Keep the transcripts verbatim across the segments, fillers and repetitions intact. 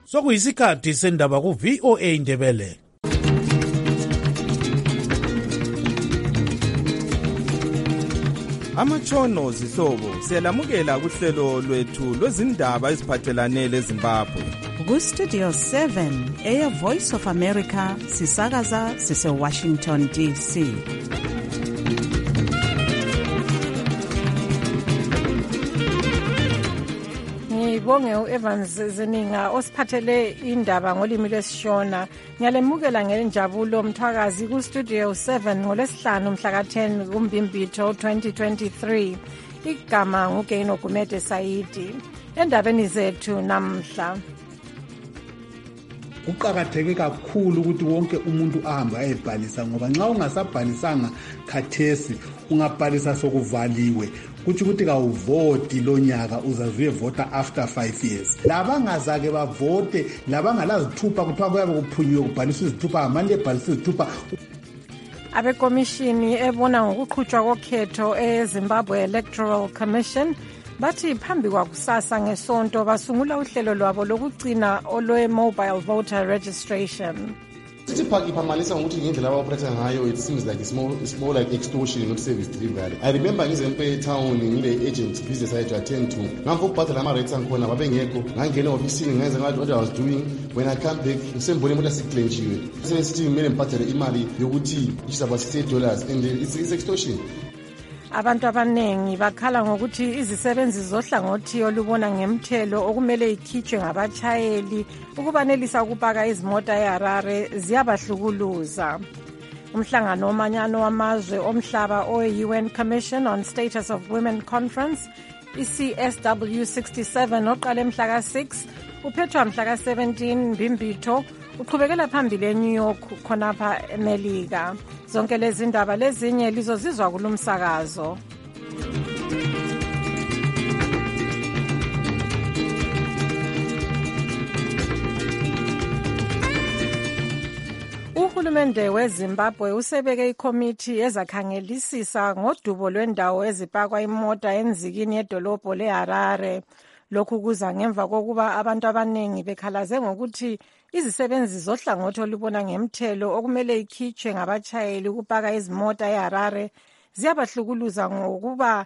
sokuyisikhathi sendaba ku V O A Ndebele. Amatshono zihlobo siyalamukela kuhlelo lwethu lwezindaba eziphathelane leZimbabwe. Ku Studio seven eya Voice of America sisakaza sise Washington D C. Ngibonge uEvans Zeninga osiphathele indaba ngolimi lwesishona. Ngiyalemukela ngenjabulo Mthwakazi ku Studio seven ngolesihlanu mhla ka ten kuMbimbitho twenty twenty-three. Igama nguGeno Gumede Saidi. Endabeni zethu namhla. Kuqakatheke kakhulu ukuthi wonke umuntu ahambe ayebhalisa ngoba nxa ungasabhalisanga khathesi ungabhalisa sokuvaliwe kuthi ukuthi kawuvoti lonyaka uzazuye vota after five years. Labangazake bavote labangalazithupha kuthiwa kuyabe kuphunywe kubhaliswa izithupha amanje ebhalisa izithupha. Abekomishini ebona ngokuqhutshwa kokhetho eZimbabwe Electoral Commission bathi phambi kwakusasa ngesonto basungula uhlelo lwabo lokugcina olwe mobile voter registration. City Park iphamalisa ngokuthi ngendlela abaoperator ngayo it seems like it's more, it's more like extortion not service delivery. I remember ngizempe town ngile agent business I had to attend to. Ngamfo ukubhatala ama rates angikhona babengekho ngangena office ngenza ngathi what I was doing when I come back ngisembone umuntu asiklenchiwe. Sesithi kumele ngibhatale imali yokuthi isaba sixty dollars and it's, it's extortion. Abantu abanengi bakhala ngokuthi izisebenzi zohlangothi olubona ngemthelo okumele ikhitshwe ngabachayeli ukubanelisa ukupaka izimota eHarare ziyabahlukuluza. Umhlangano womanyano wamazwe omhlaba o-U N Commission on Status of Women Conference i-C S W sixty-seven oqale mhla ka six uphethwa mhla ka seventeen Mbimbitho uqhubekela phambili eNew York khonapha eMelika. Zonke lezi ndaba lezinye lizozizwa kulumsakazo. Uhulumende weZimbabwe usebeke ikomiti ezakhangelisisa ngodubo lwendawo ezipakwa imota enzikini yedolobho leHarare. Lokhu kuza ngemva kokuba abantu abanengi bekhalaze ngokuthi izisebenzi zohlangothi olubona ngemthelo okumele ikhitshwe ngabachayeli ukupaka izimota eHarare ziyabahlukuluza ngokuba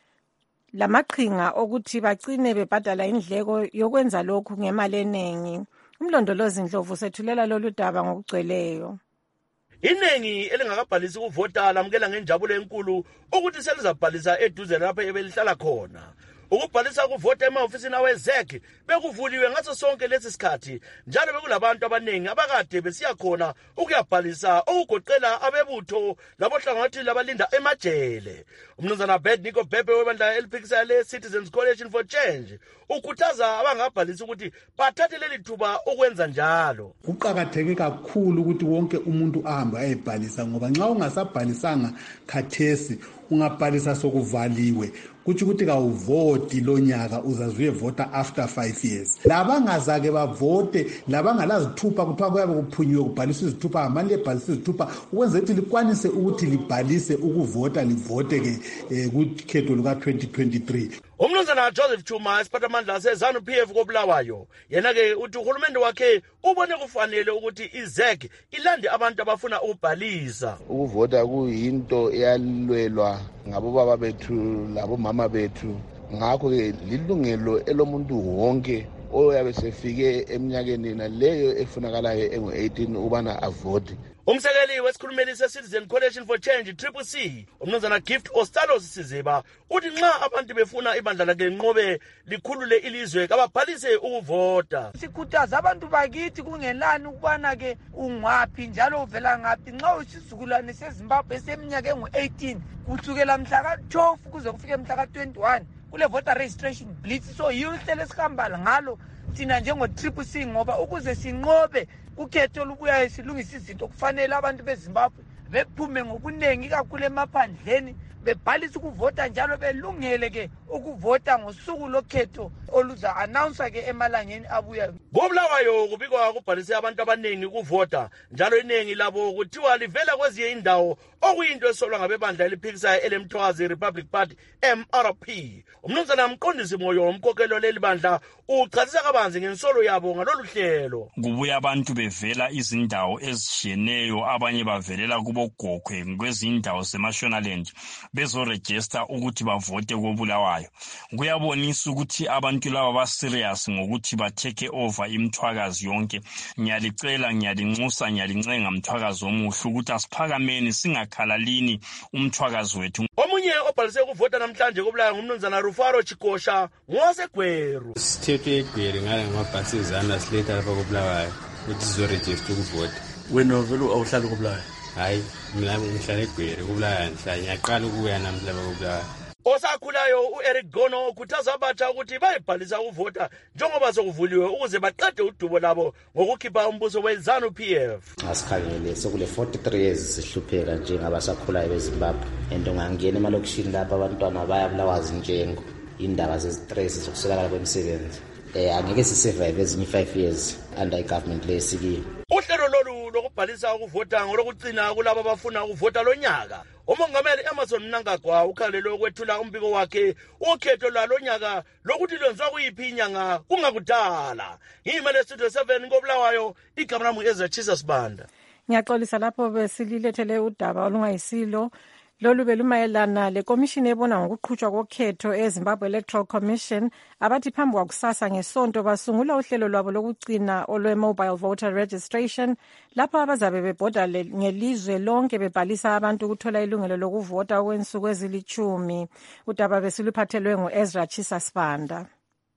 lamaqhinga okuthi bagcine bebhadala indleko yokwenza lokhu ngemali eningi. Umlondolozi Ndlovu sethulela lolu daba ngokugcweleyo. Iningi elingakabhalisi ukuvota lamukela ngenjabulo enkulu ukuthi selizabhalisa eduze lapho ebelihlala khona. Ukubhalisa ukuvota ema-ofisini awezek bekuvuliwe ngaso sonke lesi sikhathi njalo bekulabantu abaningi abakade besiya khona ukuyabhalisa okugoqela abebutho labohlangothi labalinda emajele. Umnumzana Abednego Bhebhe webandla eliphikisa le-Citizens Coalition for Change ukhuthaza abangabhalisa ukuthi bathathe leli thuba ukwenza njalo. Kuqakatheke kakhulu ukuthi wonke umuntu ahambe ayebhalisa ngoba nxa ungasabhalisanga khathesi ungabhalisa sokuvaliwe kuthi ukuthi kawuvoti lonyaka uzazuye vota after five years. Labangazake bavote labangalazithupha kuthiwa kuyabe kuphunywe kubhaliswa izithupha amanje ebhalisa izithupha ukwenza ukuthi likwanise ukuthi libhalise ukuvota livote ke eh, kukhetho luka twenty twenty-three. Umnumzana Joseph Chuma isiphathamandla seZANU P F koBulawayo yena ke uthi uhulumende wakhe ubone kufanele ukuthi iZek ilande abantu abafuna ukubhalisa. Ukuvota kuyinto eyalwelwa ngabobaba bethu labomama bethu ngakho ke lilungelo elomuntu wonke oyabe sefike eminyakeni naleyo efunakalayo engu eighteen ubana avote. Umsekeli wesikhulumeli se-Citizen Coalition for Change Triple C umnumzana Gift Ostalos Siziba uthi nxa abantu befuna ibandla lakhe nqobe likhulule ilizwe kababhalise ukuvota. Sikhuthaza abantu bakithi kungenani ukubana ke ungwaphi njalo uvela ngaphi nxa usisizukulwane seZimbabwe seminyaka engu eighteen kusukela mhla ka twelve kuze kufike mhla ka twenty-one kule voter registration blitz. So yihlelo esihambala ngalo thina njengo Triple C ngoba ukuze sinqobe ukhetho lubuya silungisa izinto kufanele abantu beZimbabwe bephume ngobunengi kakhulu emaphandleni bebhalise ukuvota njalo belungele ke ukuvota ngosuku lokhetho oluza announce ke emalangeni abuya. Ngobulawayo kubikwa kubhalise abantu abaningi ukuvota njalo iningi labo kuthiwa livela kwezinye indawo okuyinto esolwa ngabebandla eliphikisayo elemthwazi Republic Party M R P. Umnumzana Mqondisi Moyo womkokelo leli bandla uchazisa kabanzi ngensolo yabo ngalolu hlelo. Kubuya abantu bevela izindawo ezishiyeneyo, abanye bavelela kubogokhwe kwezindawo zeMashonaland bezoregister ukuthi bavote kobulawayo. Kuyabonisa ukuthi abantu laba ba serious ngokuthi ba take over imthwakazi yonke. Ngiyalicela, ngiyalinxusa, ngiyalincenga mthwakazi omuhle ukuthi asiphakameni singakhalalini umthwakazi wethu. Omunye obhalise ukuvota namhlanje kobulawayo ngumnumzana Rufaro Chikosha ngosegweru. Sithethe egweri ngale ngamabhasizana siletha lapha kobulawayo ukuthi sizoregister ukuvota. Wena vele awuhlala kobulawayo? Hayi, mina ngihlala egweri kobulawayo, ngihlala ngiyaqala ukuya namhlanje kobulawayo. Osakhulayo uEric Gono ukhuthaza abatsha ukuthi bayibhalisa ukuvota njengoba sokuvuliwe ukuze baqede udubo labo ngokukhipha umbuso weZANU P F. Asikhangele sekule forty-three years sihlupheka njengabasakhulayo beZimbabwe. Ento ngangena emalokishini lapha abantwana bayabulawa zinjengo indaba zestress zokuswelakala kwemisebenzi. Eh angeke sisurvive ezinye five years under government lesikiwe. Uhlelo lolu lokubhalisa ukuvota ngolokucina kulabo abafuna ukuvota lonyaka. Umongameli Emmerson Mnangagwa ukhalele ukwethula umbiko wakhe ukhetho lwalonyaka lokuthi lwenziwa kuyiphi inyanga kungakudala. Ngimele Studio seven ngobulawayo, igama lami Ezra Chisa Sibanda. Ngiyaxolisa lapho besililethele udaba olungayisilo. Lolu belumayelana lekomishini ebona ngokuqhutshwa kokhetho eZimbabwe Electoral Commission abathi phambi kwakusasa ngesonto basungula uhlelo lwabo lokugcina olwe-mobile voter registration lapho abazabe bebhoda ngelizwe lonke bebhalisa abantu ukuthola ilungelo lokuvota okwensuku ezilithumi. Udaba besiluphathelwe ngu-Ezra Chisa Sibanda.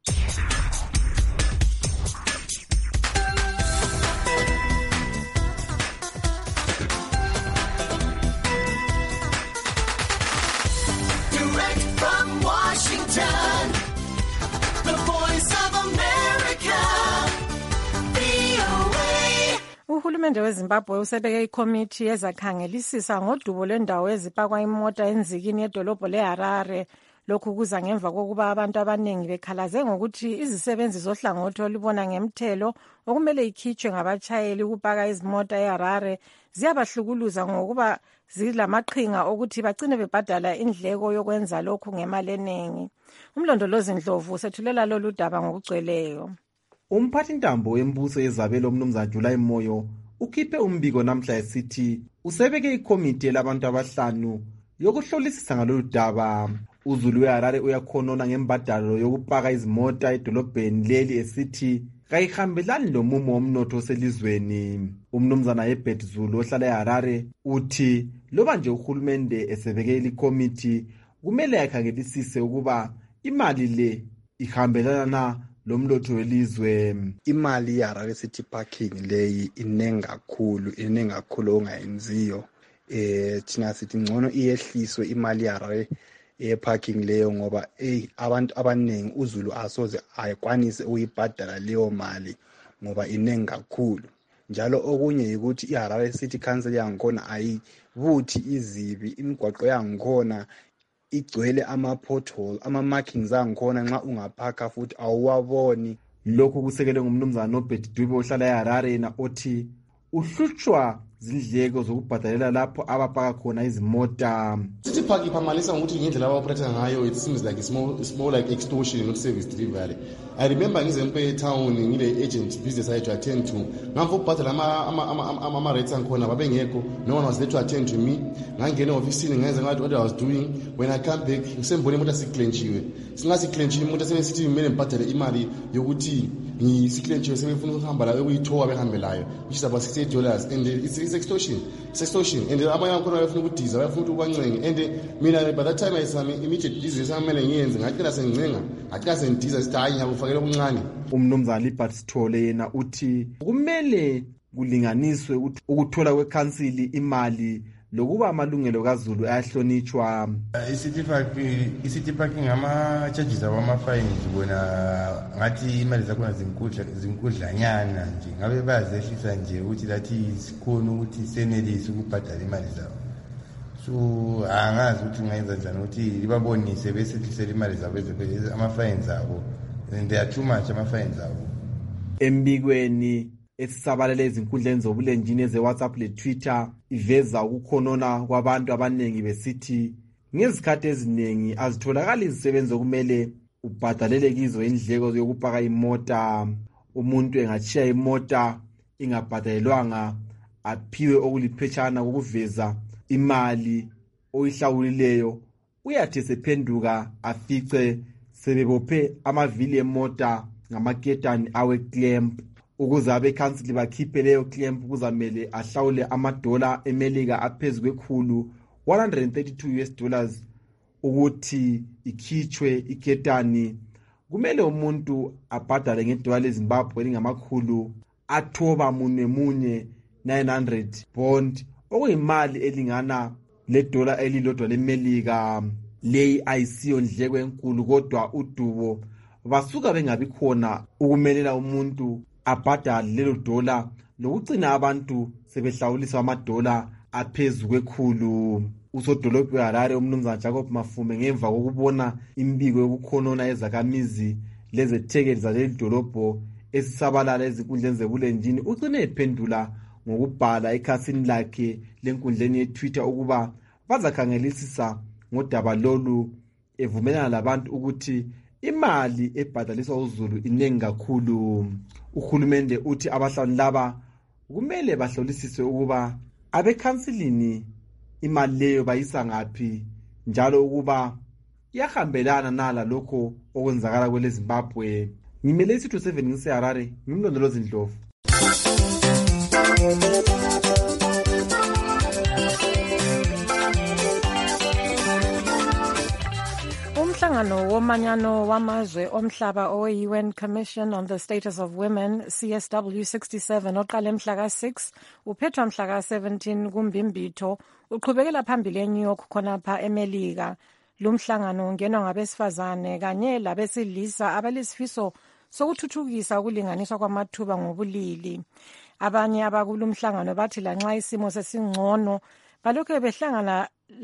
Uhulumende weZimbabwe usebeke ikomiti ezakhangelisisa ngodubo lwendawo ezipakwa imota enzikini yedolobho leHarare. Lokhu kuza ngemva kokuba abantu abaningi bekhalaze ngokuthi izisebenzi zohlangothi olubona ngemthelo okumele ikhitshwe ngabatshayeli ukupaka izimota eHarare ziyabahlukuluza ngokuba zilamaqhinga okuthi bagcine bebhadala indleko yokwenza lokhu ngemali eningi. Umlondolozi Ndlovu sethulela lolu daba ngokugcweleyo. Umphathi ntambo wembuso yezabelo umnumzana July Moyo ukhiphe umbiko namhla esithi usebeke ikomiti labantu abahlanu yokuhlolisisa ngalolu daba. Uzulu weHarare uyakhonona ngembadalo yokupaka izimota edolobheni leli esithi kayihambelani lomumo womnotho oselizweni. Umnumzana Herbert Zulu ohlala eHarare uthi loba nje uhulumende esebeke ikomiti kumele akhangelisise ukuba imali le ihambelana lomnotho welizwe. Imali yaHarare City Parking leyi inengi kakhulu, inengi kakhulu ongayenziyo. Eh thina sithi ngcono iyehliswe imali yaHarare eparking leyo ngoba hey abantu abaningi uZulu asoze ayikwanise ukuyibhadala leyo mali ngoba inengi kakhulu. Njalo okunye ukuthi iHarare City Council yangikhona ayibuthi izibi, imigwaqo yangikhona igcwele ama pothole, ama markings angikhona nxa ungaphaka futhi awuwaboni. Lokhu kusekele ngumnumzana Nobert Dube ohlala eHarare na othi uhlutshwa zindleko zokubhadalela lapho abapaka khona izimota. City Park iphamalisa ngokuthi ngendlela abaoperate ngayo it seems like it's more, it's more like extortion not service delivery. I remember ngizempe town ngile agent business I to attend to ngamva ukubhadala ama ama ama ama rates angikhona babengekho, no one was there to attend to me. Ngangena office ngenza ngathi what I was doing. When I come back ngisembone imoto siklenchiwe singasi clenchiwe imoto sebesithi kumele ngibhadale imali yokuthi ngisiklenchiwe sebefuna ukuhamba la ekuyithowa behambelayo which is about sixty dollars and it's, it's extortion. It's extortion and abanye bakhona bafuna ukudiza bafuna ukubancenge and mina by that time I sami immediate business amele ngiyenze ngacela sengincenga ngacela sendiza sithi hayi ngiyakufakela okuncane. Umnumzana Libert Sithole yena uthi kumele kulinganiswe ukuthola kwekansili imali lokuba amalungelo kaZulu ayahlonitshwa. iCity Park iCity Parking ama charges awama fines bona ngathi imali zakhona zinkudla zinkudlanyana nje ngabe bazehlisa nje ukuthi lathi sikhona ukuthi senelise ukubhadala imali zabo. so angazi ukuthi ngayenza njani ukuthi libabonise besehlisela imali zabo ama-fines abo and they are too much ama-fines abo. Embikweni esisabalele ezinkundleni zobulenjini ze-WhatsApp le-Twitter iveza ukukhonona kwabantu abaningi besithi ngezikhathi eziningi azitholakala izisebenzi okumele ubhadalele kizo indleko yokupaka imota. Umuntu engatshiya imota ingabhadalelwanga aphiwe okuliphetshana kokuveza imali oyihlawulileyo, uyathi sephenduka afice sebebophe amavili emota ngamaketani awe clamp ukuze abekhansili bakhiphe leyo clamp kuzamele ahlawule amadola emelika aphezu kwekhulu one hundred thirty-two U S dollars ukuthi ikhitshwe iketani. Kumele umuntu abhadale ngedola leZimbabwe elingamakhulu athoba munye munye nine hundred bond okuyimali elingana ledola elilodwa lemelika. Leyi ayisiyo ndleko enkulu kodwa udubo basuka bengabi khona ukumelela umuntu abhadale lelo dola lokucina abantu sebehlawulisa amadola aphezu kwekhulu. Usodolophi weHarare umnumzana Jacob Mafume ngemva kokubona imbiko yokukhonona ezakhamizi lezethekeli zaleli dolobho esisabalala ezinkundleni zebulenjini ucine ephendula ngokubhala ekhasini lakhe lenkundleni yeTwitter ukuba bazakhangelisisa ngodaba lolu, evumelana labantu ukuthi imali ebhadaliswa uZulu inengi kakhulu. Uhulumende uthi abahlanu laba kumele bahlolisise ukuba abekhansilini imali leyo bayisa ngaphi njalo ukuba iyahambelana nala lokho okwenzakala kwele Zimbabwe. Ngimele isitho seven ngiseHarare, ngimlondolozi Ndlovu. Umhlangano womanyano wamazwe omhlaba owe-U N Commission on the Status of Women C S W sixty-seven oqale mhla ka six uphethwa mhla ka seventeen kuMbimbitho uqhubekela phambili eNew York khonapha eMelika. Lumhlangano ungenwa ngabesifazane kanye labesilisa abalesifiso sokuthuthukisa ukulinganiswa kwamathuba ngobulili. Abanye abakulumhlangano bathi lanxa isimo sesingcono balokhu behlangana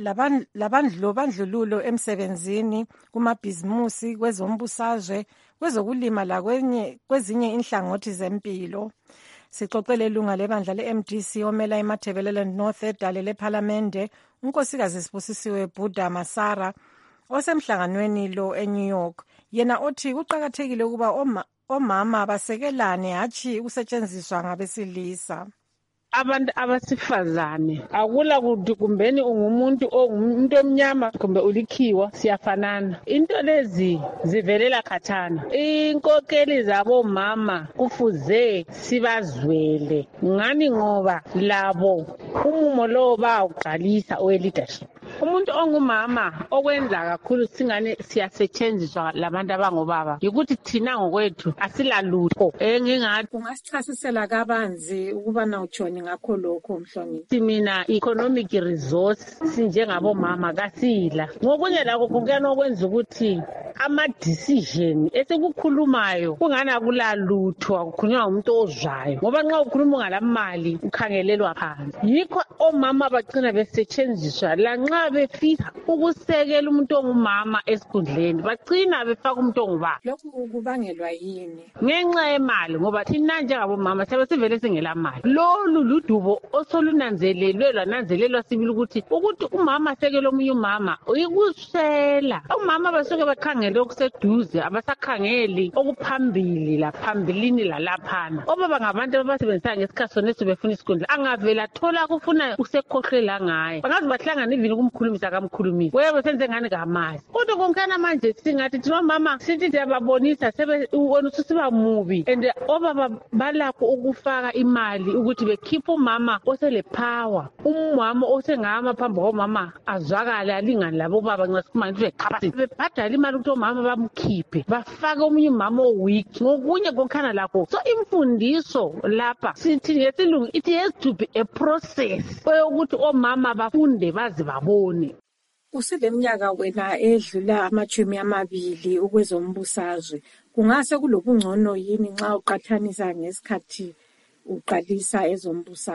labandlululo emsebenzini, kumabhizimusi, kwezombusazwe, kwezokulima lakwenye kwezinye inhlangothi zempilo. Sixoxele ilunga lebandla le-M D C omela iMatabeleland North edale lephalamende unkosikazi Sibusisiwe Buddha Masara osemhlanganweni lo eNew York. Yena othi kuqakathekile ukuba oma, omama basekelane hatshi ukusetshenziswa ngabesilisa. Abantu abasifazane akula kuthi kumbeni ungumuntu ongumuntu omnyama kumbe ulikhiwa, siyafanana. Into lezi zivelela khathana. Inkokeli zabo mama kufuze sibazwele ngani ngoba labo umumo lo bawuqalisa owe leadership. Umuntu ongumama okwenza kakhulu singane siyasetshenziswa labantu abangobaba yikuthi thina ngokwethu asilalutho. Engingathi ungasichasisela kabanzi ukuba na utshoni ngakho lokho Mhlongi. Mina economic resource sinjengabo mama kasila. Ngokunye lakho kungena okwenza ukuthi ama decision esekukhulumayo kungana kulalutho akukhulunywa umuntu ozwayo. Ngoba nxa ukhuluma ngalamali ukhangelelwa phansi. Yikho omama bacina besetshenziswa lanxa befisa ukusekela umuntu ongumama esikhundleni bagcina befaka umuntu ongubaba. Lokhu kubangelwa yini? Ngenxa yemali, ngoba thina njengabo mama sibe sivele singela mali. Lolu ludubo osolunanzelelwe lwananzelelwa sibili ukuthi ukuthi umama sekela omunye umama uyikusela. Umama basuke bakhangele okuseduze abasakhangeli okuphambili la phambilini la laphana. Obaba ngabantu abasebenzisa ngesikhathi sonesi befuna isikhundla angavela thola kufuna usekhohlela ngaye. Bangazi bahlangana ivini kumkhulumisa kamkhulumisa. Webe senze ngani ngamazi. Kodwa konkana manje singathi thina mama sithi siyababonisa sebe wona usiba mubi and obaba balakho ukufaka imali ukuthi bekhipha umama osele power. Umama osengama phambi komama azwakala alingani labo baba nxa nje qhaphasi. Bebhadala imali ukuthi omama bamkhiphe bafake omunye umama oweak. Ngokunye konkana lakho. So imfundiso lapha sithi ngesilungu it has to be a process. Ukuthi omama bafunde bazi babone. Useleminyaka wena edlula amachumi amabili ukwezombusazwe. Kungase kulobungcono yini nxa uqathanisa ngesikhathi uqalisa ezombusazwe?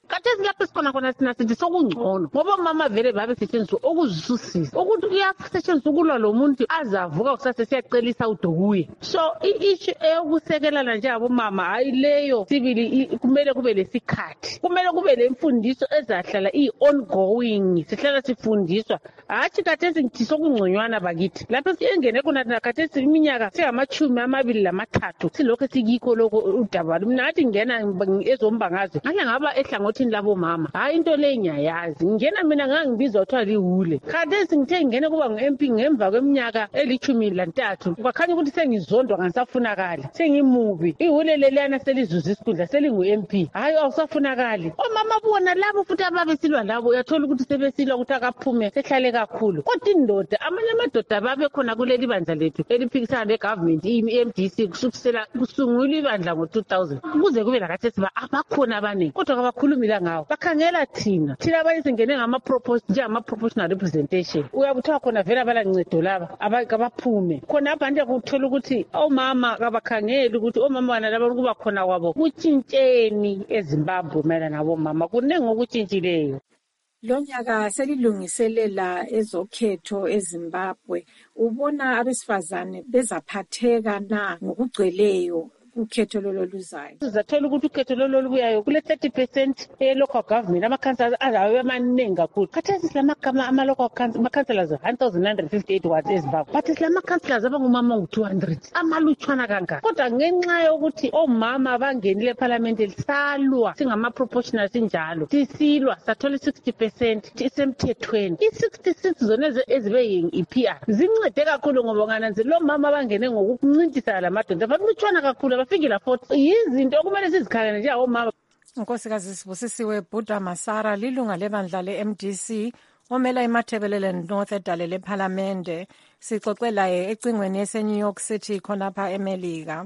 Khathesi lapho sikhona khona sina sithi sokungcono ngoba omama vele babe setshenziswa okuzisusisa ukuthi kuyasetshenziswa ukulwa lo muntu azavuka kusase siyacelisa udukuye. So i-issue eyokusekelana nje abomama hayi leyo sibili kumele kube lesikhathi, kumele kube lemfundiso ezahlala i-ongoing, sihlala sifundiswa hatshi khathesi ngithi sokungconywana bakithi lapho siyengene khona khathesi iminyaka singamachumi amabili lamathathu silokho sikikho lokho udaba mina athi ngena ezombangazo ngale ngaba ehlangothini labo mama hayi into le ngiyayazi ngena mina ngangibizwa kuthiwa lihule khathesi ngithe ngene kuba ngu-M P ngemva kweminyaka elichumi lantathu kwakhanya ukuthi sengizondwa ngisafunakali sengimubi ihule leliyana selizuza isikhundla selingu-M P hayi awusafunakali omama bona labo futhi ababesilwa labo uyathola ukuthi sebesilwa ukuthi akaphume sehlale kakhulu kodwa indoda amanye amadoda babe khona kuleli bandla lethu eliphikisana le-government i-M D C kusukisela kusungulwa ibandla ngo-two thousand kuze kube lakhathesi ba abakhona abaningi kodwa kabakhulumila ngawo bakhangela thina thina abanye singene njengama-proportional representation uyabuthiwa khona vele abalancedo laba abaphume khona abanye kuthola ukuthi omama kabakhangeli ukuthi omama bana laba kuba khona kwabo kutshintsheni eZimbabwe mayelana nabomama kuningi okutshintshileyo. Lo nyaka selilungiselela ezokhetho eZimbabwe ubona abesifazane bezaphatheka na ngokugcweleyo ukhetho lolo luzayo? Sizathola ukuthi ukhetho lolo lubuyayo kule thirty percent e-local government amakhansela azabe amaningi kakhulu. Khathesi silamagama ama-local councillors one thousand nine hundred fifty-eight watts eZimbabwe but silamakhansellors abangumama ngu-two hundred amalutshwana kangaka kodwa ngenxa yokuthi omama bangenile ephalamende lisalwa singama-proportional sinjalo sisilwa sathola i-sixty percent isemthethweni i-sixty-six zona ezibe yi-P R zincede kakhulu ngoba ngananzela omama bangene ngokuncintisana lamadoda balutshwana kakhulu fikela futhi yizinto okumele sizikhalane nje omama. Unkosikazi Sibusisiwe Bhuda Masara lilunga lebandla le-M D C omela iMatabeleland North edale lephalamende sixoxe laye ecingweni ese-New York City khonapha eMelika.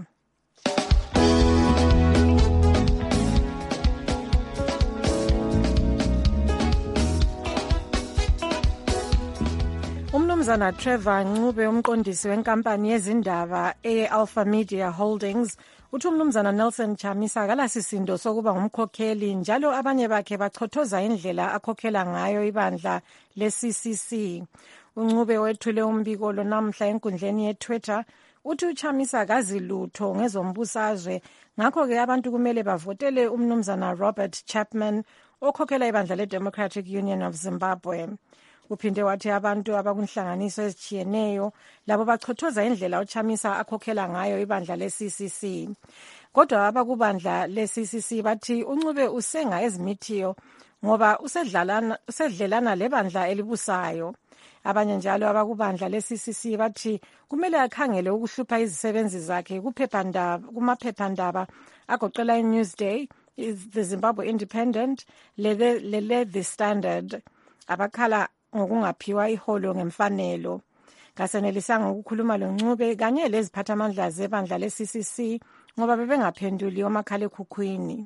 Umnumzana Trevor Ncube umqondisi wenkampani yezindaba e-Alpha Media Holdings uthi umnumzana Nelson Chamisa akalasisindo sokuba ngumkhokheli njalo abanye bakhe bachothoza indlela akhokhela ngayo ibandla le-C C C. Uncube wethule umbiko lo namhla enkundleni ye-Twitter uthi uChamisa akazi lutho ngezombusazwe ngakho-ke abantu kumele bavotele umnumzana Robert Chapman okhokhela ibandla le-Democratic Union of Zimbabwe. Uphinde wathi abantu abakunhlanganiso ezitshiyeneyo labo bachothoza indlela uChamisa akhokhela ngayo ibandla le-C C C. Kodwa abakubandla le-C C C bathi uNcube usenga ezimithiyo ngoba usedlalana usedlelana lebandla elibusayo. Abanye njalo abakubandla le-C C C bathi kumele akhangele ukuhlupha izisebenzi zakhe kuphephandaba kumaphephandaba agoqela iNewsday, The Zimbabwe Independent, lele The Standard. Abakhala ngokungaphiwa iholo ngemfanelo. Kasenelisanga ukukhuluma loNcube kanye leziphathamandla zebandla le-C C C ngoba bebengaphenduli omakhalekhukhwini.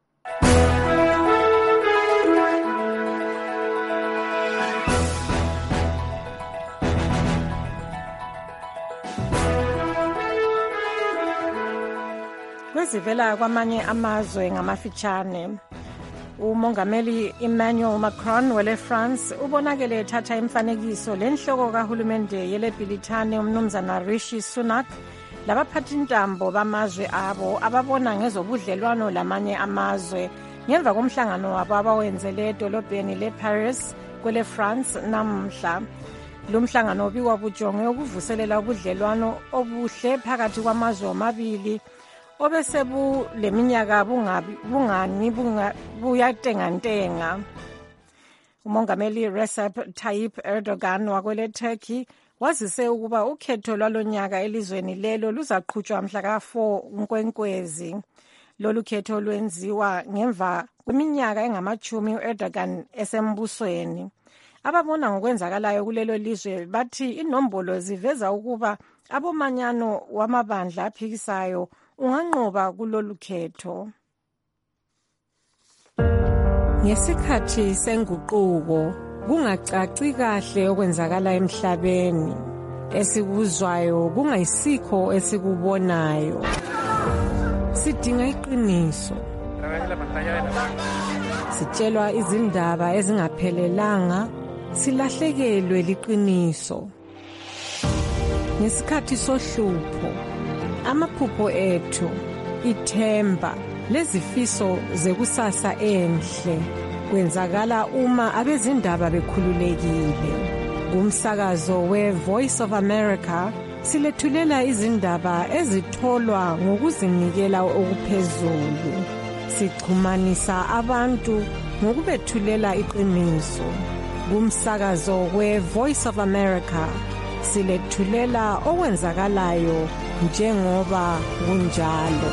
Kwezivela kwamanye amazwe ngamafitshane. Umongameli Emmanuel Macron wele France ubonakele ethatha imfanekiso lenhloko kahulumende yele Britane umnumzana Rishi Sunak labaphathintambo bamazwe abo ababona ngezobudlelwano lamanye amazwe ngemva komhlangano wabo abawenzele edolobheni le-Paris kwele France namhla. Lo mhlangano ubikwa bujonge ukuvuselela ubudlelwano obuhle phakathi kwamazwe amabili obesebu leminyaka bungani buyatengantenga. Umongameli Recep Tayyip Erdogan wakwele Turkey wazise ukuba ukhetho lwalonyaka elizweni lelo luzaqhutshwa mhla ka four Nkwenkwezi. Lolu khetho lwenziwa ngemva kweminyaka engamachumi uErdogan esembusweni. Ababona ngokwenzakalayo kulelo lizwe bathi inombolo ziveza ukuba abomanyano wamabandla aphikisayo unganqoba kulolu khetho. Ngesikhathi senguquko kungacaci kahle okwenzakala emhlabeni, esikuzwayo kungayisikho esikubonayo. Sidinga iqiniso. sitshelwa izindaba ezingaphelelanga, silahlekelwe liqiniso. Ngesikhathi sohlupho, amaphupho ethu, ithemba lezifiso zekusasa enhle kwenzakala uma abezindaba bekhululekile. Kumsakazo we-Voice of America silethulela izindaba ezitholwa ngokuzinikela okuphezulu. Sichumanisa abantu ngokubethulela iqiniso. Kumsakazo we-Voice of America silethulela okwenzakalayo njengoba kunjalo.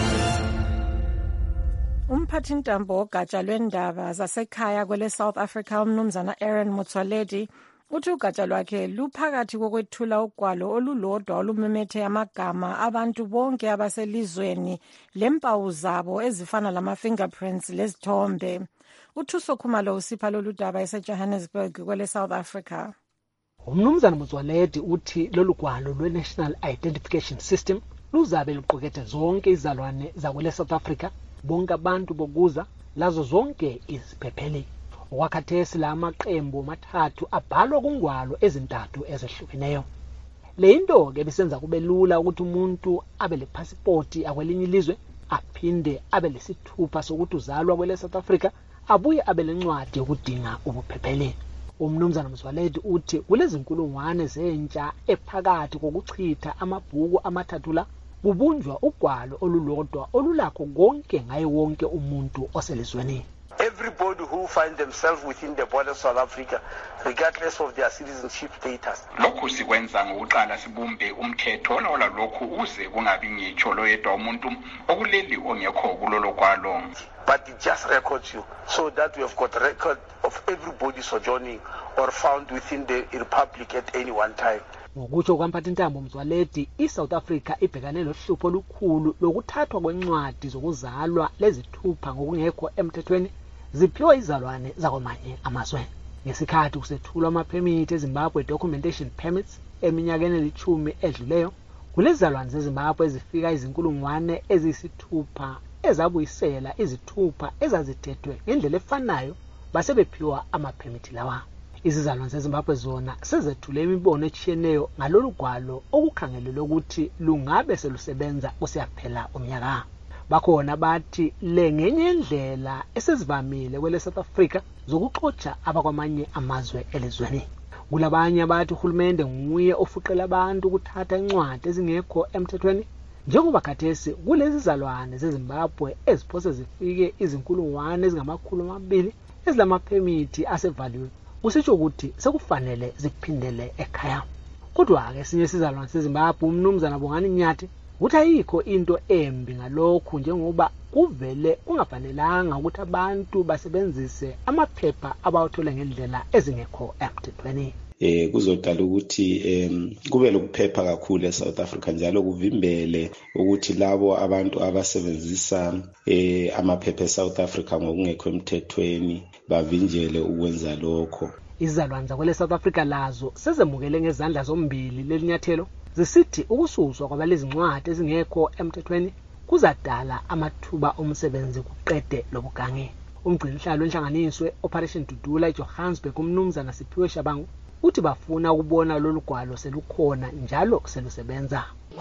Umphathintambo wogatsha lwendaba zasekhaya kwele South Africa umnumzana Aaron Motsoaledi uthi ugatsha lwakhe luphakathi kokwethula ugwalo olulodwa olumemethe amagama abantu bonke abaselizweni lempawu zabo ezifana lama-fingerprints lezithombe. Uthuso Khumalo usipha lolu daba eseJohannesburg kwele South Africa. Umnumzana Motsoaledi uthi lolu gwalo lwe-National Identification System luzabe luqukethe zonke izalwane zakwele South Africa, bonke abantu bokuza lazo zonke iziphepheli. Okwakhathesi la amaqembu amathathu abhalwa kungwalo ezintathu ezehlukeneyo. Le into ke bisenza kube lula ukuthi umuntu abe le passport akwelinye ilizwe aphinde abe lesithupha sokuthi uzalwa kwele South Africa abuye abe lencwadi yokudinga ubuphepheli. Umnumzana Motsoaledi uthi kulezi nkulungwane zentsha ephakathi kokuchitha amabhuku amathathu la kubunjwa ugwalo olulodwa olulakho konke ngaye wonke umuntu oselizweni. Everybody who find themselves within the border of South Africa, regardless of their citizenship status. Lokhu sikwenza ngokuqala sibumbe umthetho olawula lokhu uze kungabi ngitsho loyedwa umuntu okuleli ongekho kulolo kwalo. But it just records you so that we have got record of everybody sojourning or found within the republic at any one time. Ngokutsho kwamphathintambo Motsoaledi, iSouth Africa ibhekane lohlupho olukhulu lokuthathwa kwencwadi zokuzalwa lezithupha ngokungekho emthethweni ziphiwa izalwane zakwamanye amazwe. Ngesikhathi kusethulwa amaphemithi eZimbabwe documentation permits eminyakeni elithumi edluleyo, kulezalwane zeZimbabwe ezifika izinkulungwane eziyisithupha ezabuyisela izithupha ezazithethwe ngendlela efanayo basebephiwa amaphemithi lawa. Izizalwane zeZimbabwe zona sezethule imibono etshiyeneyo ngalolu gwalo okukhangelelwe ukuthi lungabe selusebenza kusiyaphela umnyaka. Bakhona bathi le ngenye indlela esezivamile kwele South Africa zokuxotsha abakwamanye amazwe elizweni. Kulabanye abathi uhulumende nguye ofuqela abantu ukuthatha incwadi ezingekho emthethweni, njengoba khathesi kulezi zalwane zeZimbabwe eziphose zifike izinkulungwane ezingamakhulu amabili ezilamaphemithi asevaliwe. Kusitsho ukuthi sekufanele ziphindele ekhaya. Kodwa ke esinye isizalwane seZimbabwe umnumzana Bongani Nyathi uthi ayikho into embi ngalokhu njengoba kuvele kungafanelanga ukuthi abantu basebenzise amaphepha abawathola ngendlela ezingekho emthethweni. Eh kuzodala ukuthi em kube lokuphepha kakhulu eSouth Africa njalo kuvimbele ukuthi labo abantu abasebenzisa eh amaphepha eSouth Africa ngokungekho emthethweni bavinjele ukwenza lokho. Izalwane zakwele South Africa lazo sezemukele ngezandla zombili lelinyathelo zisithi ukususwa kwabalezi ncwadi ezingekho emthethweni kuzadala amathuba omsebenzi kuqede lobugange. Umgcinihlalo wenhlanganiswe Operation Dudula eJohannesburg umnumzana Siphiwe Shabangu uthi bafuna ukubona lolu gwalo selukhona njalo selusebenza.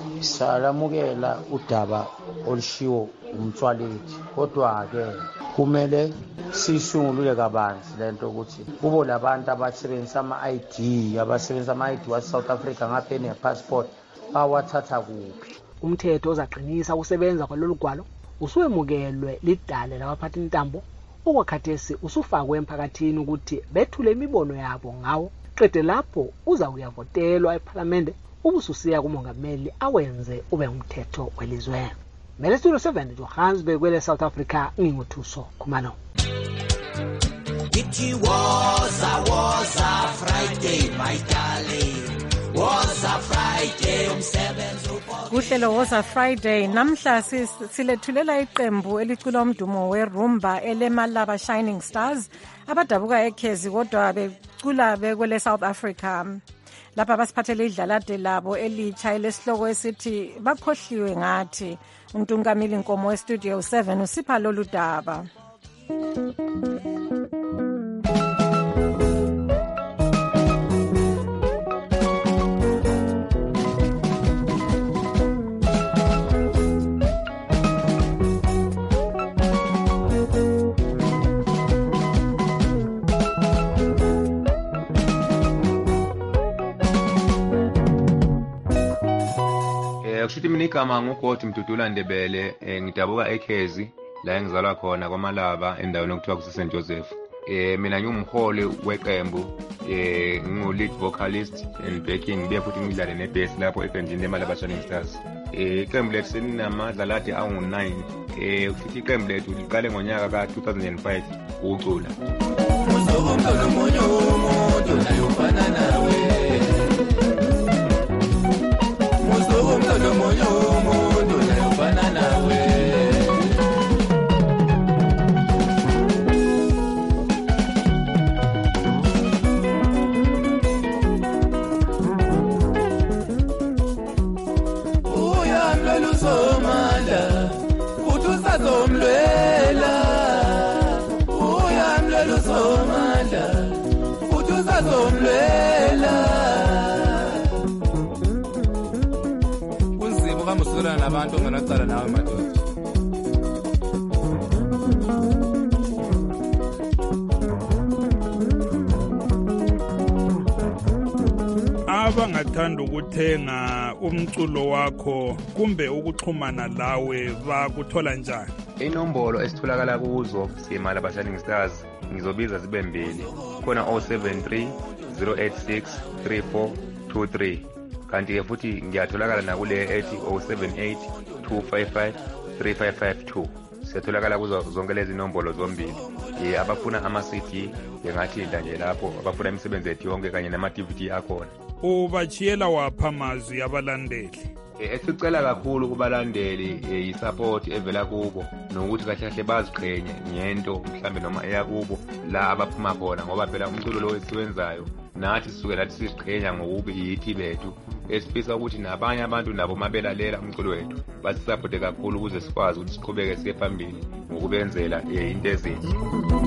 Salamukela udaba olushiwo uMtsoaledi, kodwa ke kumele sishungulule kabanzi lento ukuthi kubo labantu abasebenzisa ama-I D abasebenzisa ama-I D wa South Africa ngaphe ne-passport bawathatha kuphi. Umthetho ozaqinisa ukusebenza kwalolu gwalo usuwemukelwe lidale labaphathintambo okwakhathesi usufakwe emphakathini ukuthi bethule imibono yabo ngawo. Qede lapho uza kuyavotelwa eParliament ubususiya kumongameli awenze ube umthetho welizwe. Mele Studio seven Johannesburg kwele South Africa nginguthuso Khumalo. It was a was a Friday my darling. Was a Friday umsebenzi Kuhlelo was a Friday namhla silethulela iqembu elicula umdumo werumba elemalaba Shining Stars abadabuka eKhezi kodwa becula bekwele South Africa. Lapha basiphathele idlalade labo elitsha elesihloko esithi bakhohliwe ngathi. Untungamili Nkomo weStudio seven usipha lolu daba. Kushuthi mina igama ngugodi Mdudula Ndebele, eh, ngidabuka eKhezi la engizalwa khona kwaMalaba endaweni okuthiwa kuse Saint Joseph. Eh mina ngumholi weqembu, eh ngingu lead vocalist and backing, ngibe futhi ngidlale nebass lapho eqembini leMalaba Shining Stars. Eh iqembu lethu selinamazalati angu nine. Eh futhi iqembu lethu liqale ngonyaka ka two thousand five ukucula. Muzobo mntwana omunye umuntu nayo ufana nawe. Muzobo mntwana omunye umuntu nayo ufana nawe. Somala kutusa somlela uyamlelo somala kutusa somlela kunzima ukamusukela nabantu onganacala nawe madoda. Abangathanda ukuthenga umculo wakho kumbe ukuxhumana lawe bakuthola njani? Inombolo esitholakala kuzo siMalaba Shining Stars ngizobiza zibe mbili. Khona zero seven three zero eight six three four two three. Kanti ke futhi ngiyatholakala nakule ethi zero seven eight two five five three five five two. Siyatholakala kuzo zonke lezi nombolo zombili. Eh abafuna ama C D engathi nje lapho, abafuna imisebenzi ethi yonke kanye nama D V D akhona. Ubachiyela wapha amazwi abalandeli? Esicela kakhulu kubalandeli isupport evela kubo, nokuthi kahle kahle baziqhenye ngento mhlambe noma eyakubo la abaphuma khona, ngoba phela umculo lo esiwenzayo nathi sisuke lathi siziqhenya ngokuba yithi bethu, esifisa ukuthi nabanye abantu nabo mabelalela umculo wethu basisupport kakhulu ukuze sikwazi ukuthi siqhubeke siye phambili ngokubenzela into ezinhle.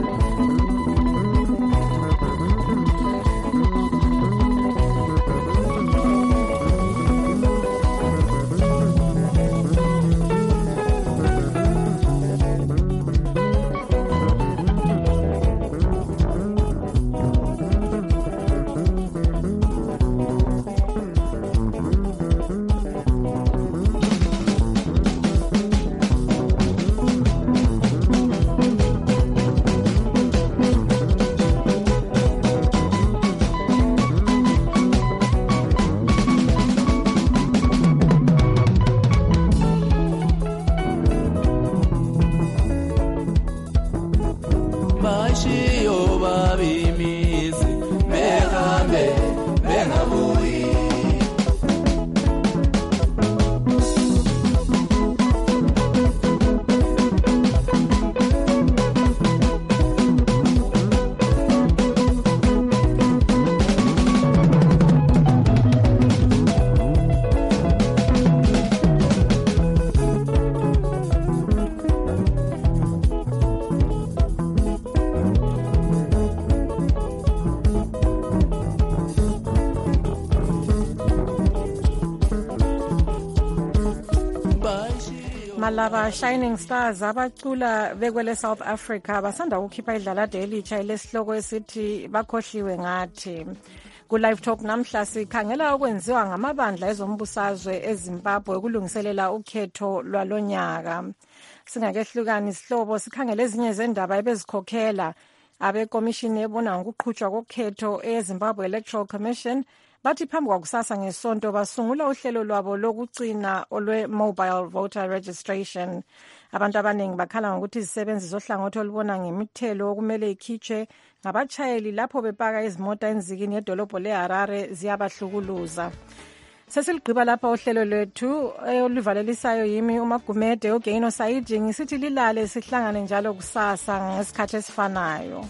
Malaba Shining Stars abacula bekwele South Africa basanda ukukhipha idlalade elitsha elesihloko esithi bakhohliwe ngathi. Ku Live Talk namhla sikhangela okwenziwa ngamabandla ezombusazwe eZimbabwe ukulungiselela ukhetho lwalonyaka. Singakehlukani isihlobo sikhangela ezinye zendaba ebezikhokhela abekomishini ebona ngokuqhutshwa kokhetho eZimbabwe Electoral Commission bathi phambi kwakusasa ngesonto basungula uhlelo lwabo lokugcina olwe mobile voter registration. Abantu abaningi bakhala ngokuthi izisebenzi zohlangothi olubona ngemithelo okumele ikhitshwe ngabachayeli lapho bepaka izimota enzikini yedolobho leHarare ziyabahlukuluza. Sesilgqiba lapha uhlelo lwethu oluvalelisayo yimi uMagumede uGeino Saidi ngisithi lilale sihlangane njalo kusasa ngesikhathi esifanayo.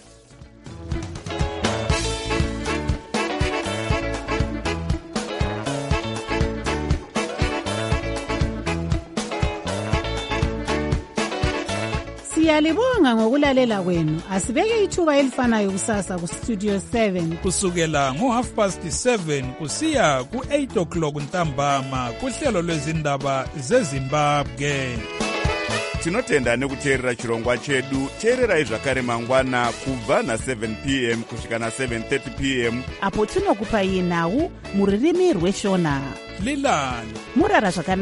Siyalibonga ngokulalela kwenu. Asibeke ithuba elifanayo kusasa ku Studio seven. Kusukela ngo half past seven kusiya ku eight o'clock ntambama kuhlelo lwezindaba zeZimbabwe. Tinotenda nekuteerera chirongwa chedu. Teererai zvakare mangwana kubva na seven p m kusvika na seven thirty p m apo tinokupai nhau muririmi rweshona. Lilani murara zvakanaka.